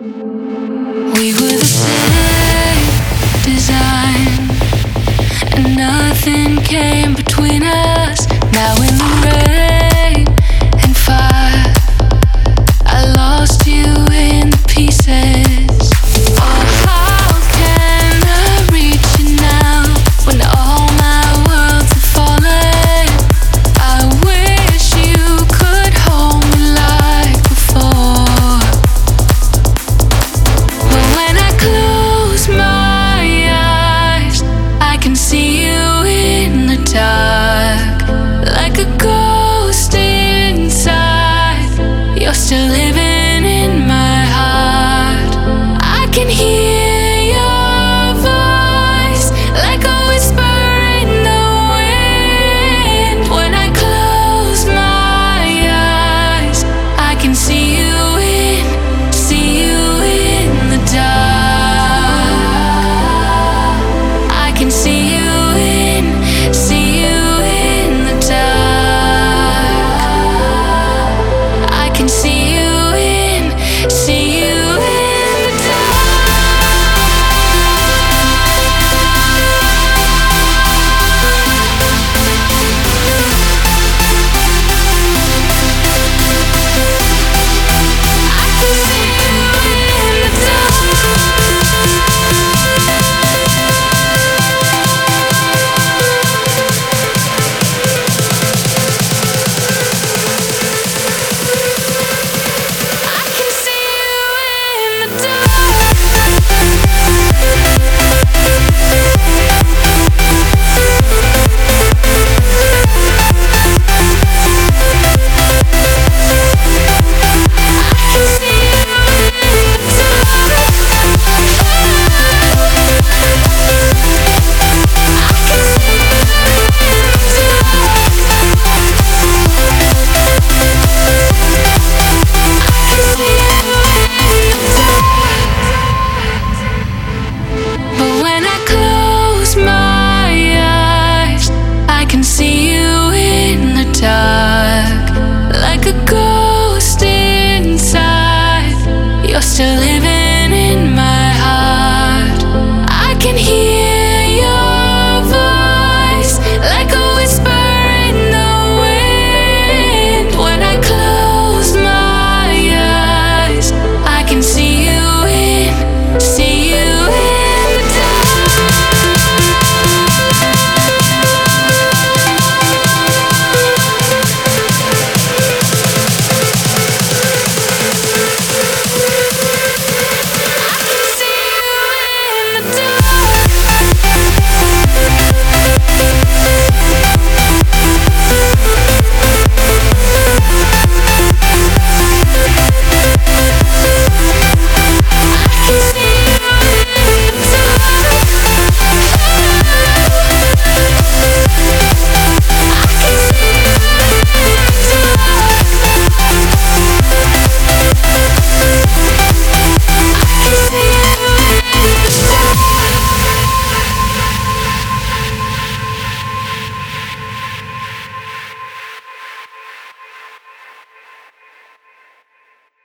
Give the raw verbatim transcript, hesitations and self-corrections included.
We were the same design, and nothing came between us. Now in the rain and fire, I lost you in the pieces. Oh, how can I reach you now when all my worlds have fallen? I wish you could hold me like before. But when I close my eyes, I can see you in the dark, like a ghost inside. You're still living in my heart. I can hear your voice like a whisper in the wind. When I close my eyes, I can see you in, see you in the dark. I can see you in, see you in the dark. I can see you in, see you in the dark. I can see you in the I can see you in the dark. I can see you in the dark. I can see you But when I close my eyes, I can see you in the dark, like a ghost inside. You're still living